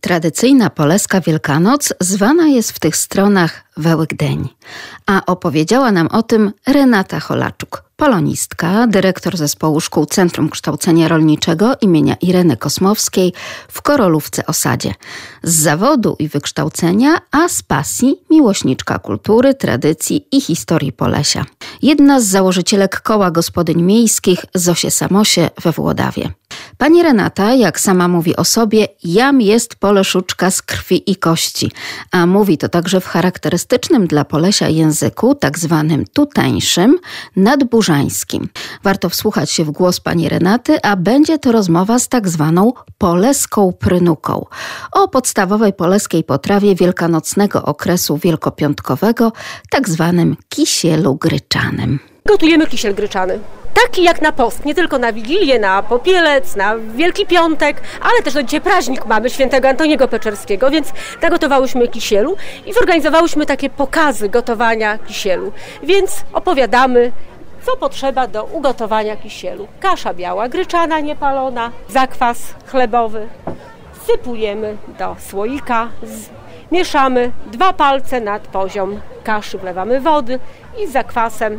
Tradycyjna poleska Wielkanoc zwana jest w tych stronach Wełykdeń, a opowiedziała nam o tym Renata Holaczuk, polonistka, dyrektor zespołu szkół Centrum Kształcenia Rolniczego imienia Ireny Kosmowskiej w Korolówce-Osadzie. Z zawodu i wykształcenia, a z pasji miłośniczka kultury, tradycji i historii Polesia. Jedna z założycielek Koła Gospodyń Miejskich Zosie Samosie we Włodawie. Pani Renata, jak sama mówi o sobie, jam jest poleszuczka z krwi i kości, a mówi to także w charakterystycznym dla Polesia języku, tak zwanym tuteńszym, nadburzańskim. Warto wsłuchać się w głos pani Renaty, a będzie to rozmowa z tak zwaną poleską prynuką o podstawowej poleskiej potrawie wielkanocnego okresu wielkopiątkowego, tak zwanym kisielu gryczanym. Gotujemy kisiel gryczany. Taki jak na post, nie tylko na Wigilię, na Popielec, na Wielki Piątek, ale też dzisiaj praźnik mamy świętego Antoniego Peczerskiego, więc nagotowałyśmy kisielu i zorganizowałyśmy takie pokazy gotowania kisielu. Więc opowiadamy, co potrzeba do ugotowania kisielu. Kasza biała, gryczana, niepalona, zakwas chlebowy. Wsypujemy do słoika, mieszamy 2 palce nad poziom kaszy, wlewamy wody i z zakwasem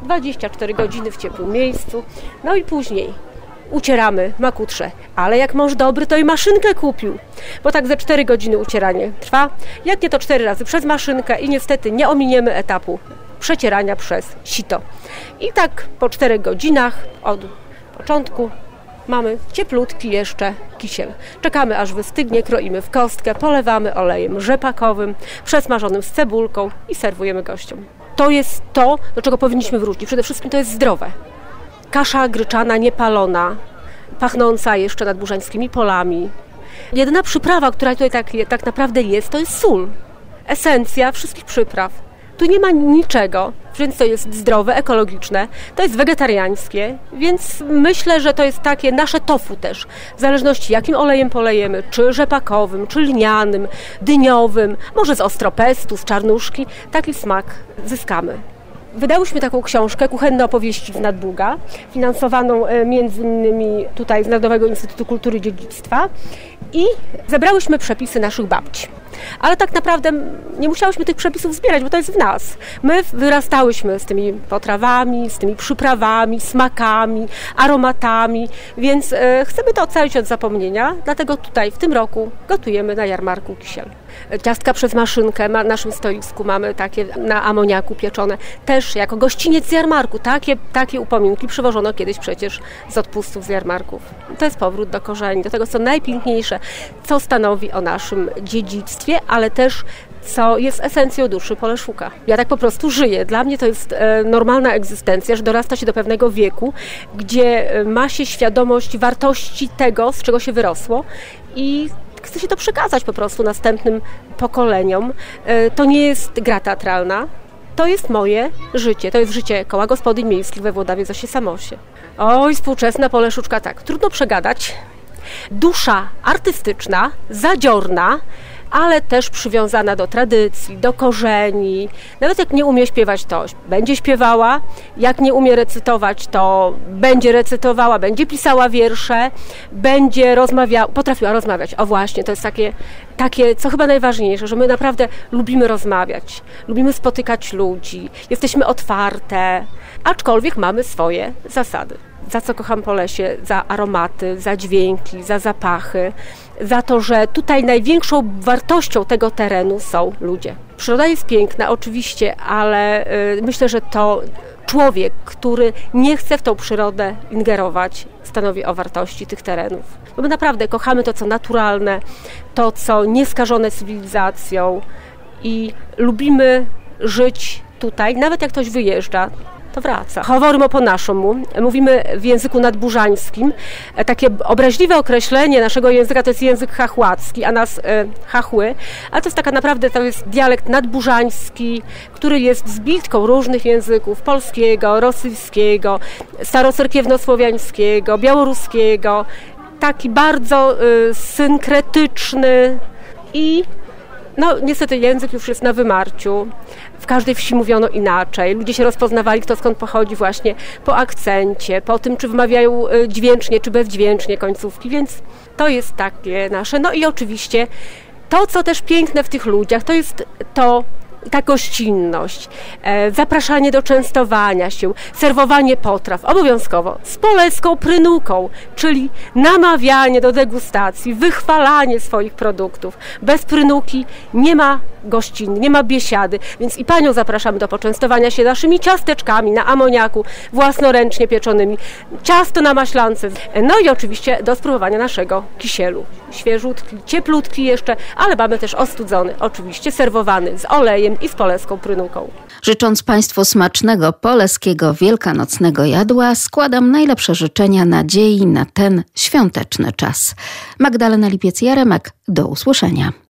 24 godziny w ciepłym miejscu. No i później ucieramy makutrze. Ale jak mąż dobry, to i maszynkę kupił. Bo tak ze 4 godziny ucieranie trwa. Jak nie, to 4 razy przez maszynkę i niestety nie ominiemy etapu przecierania przez sito. I tak po 4 godzinach od początku mamy cieplutki jeszcze kisiel. Czekamy aż wystygnie, kroimy w kostkę, polewamy olejem rzepakowym, przesmażonym z cebulką i serwujemy gościom. To jest to, do czego powinniśmy wrócić. Przede wszystkim to jest zdrowe. Kasza gryczana, niepalona, pachnąca jeszcze nadburzańskimi polami. Jedyna przyprawa, która tutaj tak naprawdę jest, to jest sól. Esencja wszystkich przypraw. Tu nie ma niczego, więc to jest zdrowe, ekologiczne, to jest wegetariańskie, więc myślę, że to jest takie nasze tofu też. W zależności jakim olejem polejemy, czy rzepakowym, czy lnianym, dyniowym, może z ostropestu, z czarnuszki, taki smak zyskamy. Wydałyśmy taką książkę Kuchenne opowieści z Nadbuga, finansowaną między innymi tutaj z Narodowego Instytutu Kultury i Dziedzictwa i zebrałyśmy przepisy naszych babci. Ale tak naprawdę nie musiałyśmy tych przepisów zbierać, bo to jest w nas. My wyrastałyśmy z tymi potrawami, z tymi przyprawami, smakami, aromatami, więc chcemy to ocalić od zapomnienia, dlatego tutaj w tym roku gotujemy na jarmarku kisiel. Ciastka przez maszynkę na naszym stoisku mamy takie na amoniaku pieczone. Też jako gościniec z jarmarku. Takie upominki przywożono kiedyś przecież z odpustów z jarmarków. To jest powrót do korzeni, do tego co najpiękniejsze, co stanowi o naszym dziedzictwie, ale też co jest esencją duszy Poleszuka. Ja tak po prostu żyję. Dla mnie to jest normalna egzystencja, że dorasta się do pewnego wieku, gdzie ma się świadomość wartości tego, z czego się wyrosło i chcę się to przekazać po prostu następnym pokoleniom. To nie jest gra teatralna, to jest moje życie, to jest życie Koła Gospodyń Miejskich we Włodawie Zosie Samosie. Oj, współczesna Poleszuczka, tak, trudno przegadać. Dusza artystyczna, zadziorna, ale też przywiązana do tradycji, do korzeni. Nawet jak nie umie śpiewać, to będzie śpiewała. Jak nie umie recytować, to będzie recytowała, będzie pisała wiersze, będzie potrafiła rozmawiać. O właśnie, to jest takie, co chyba najważniejsze, że my naprawdę lubimy rozmawiać, lubimy spotykać ludzi, jesteśmy otwarte, aczkolwiek mamy swoje zasady. Za co kocham Polesie? Za aromaty, za dźwięki, za zapachy, za to, że tutaj największą wartością tego terenu są ludzie. Przyroda jest piękna oczywiście, ale myślę, że to człowiek, który nie chce w tą przyrodę ingerować, stanowi o wartości tych terenów. Bo my naprawdę kochamy to, co naturalne, to, co nieskażone cywilizacją i lubimy żyć tutaj, nawet jak ktoś wyjeżdża, to wraca. Mówimy po naszemu, mówimy w języku nadburzańskim. Takie obraźliwe określenie naszego języka to jest język chachłacki, a nas chachły, ale to jest taka naprawdę, to jest dialekt nadburzański, który jest zbitką różnych języków, polskiego, rosyjskiego, starocerkiewnosłowiańskiego, białoruskiego, taki bardzo synkretyczny i No niestety język już jest na wymarciu. W każdej wsi mówiono inaczej. Ludzie się rozpoznawali, kto skąd pochodzi właśnie po akcencie, po tym, czy wymawiają dźwięcznie, czy bezdźwięcznie końcówki, więc to jest takie nasze. No i oczywiście to, co też piękne w tych ludziach, to jest ta gościnność, zapraszanie do częstowania się, serwowanie potraw, obowiązkowo z polską prynuką, czyli namawianie do degustacji, wychwalanie swoich produktów. Bez prynuki nie ma gościny, nie ma biesiady, więc i panią zapraszamy do poczęstowania się naszymi ciasteczkami na amoniaku, własnoręcznie pieczonymi, ciasto na maślance, no i oczywiście do spróbowania naszego kisielu. Świeżutki, cieplutki jeszcze, ale mamy też ostudzony, oczywiście serwowany z olejem i z polską prynuką. Życząc Państwu smacznego poleskiego wielkanocnego jadła, składam najlepsze życzenia nadziei na ten świąteczny czas. Magdalena Lipiec-Jaremek, do usłyszenia.